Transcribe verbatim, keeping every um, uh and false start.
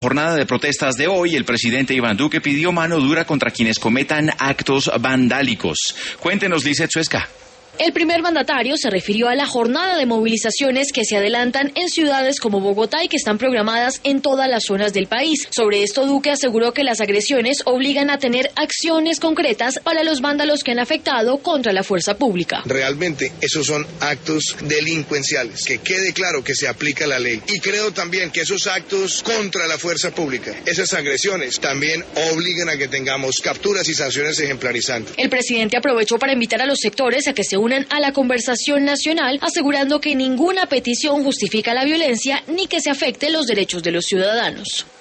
Jornada de protestas de hoy, el presidente Iván Duque pidió mano dura contra quienes cometan actos vandálicos. Cuéntenos, Lizeth Suesca. El primer mandatario se refirió a la jornada de movilizaciones que se adelantan en ciudades como Bogotá y que están programadas en todas las zonas del país. Sobre esto, Duque aseguró que las agresiones obligan a tener acciones concretas para los vándalos que han afectado contra la fuerza pública. Realmente esos son actos delincuenciales, que quede claro que se aplica la ley. Y creo también que esos actos contra la fuerza pública, esas agresiones, también obligan a que tengamos capturas y sanciones ejemplarizantes. El presidente aprovechó para invitar a los sectores a que se unan a la conversación nacional, asegurando que ninguna petición justifica la violencia ni que se afecte los derechos de los ciudadanos.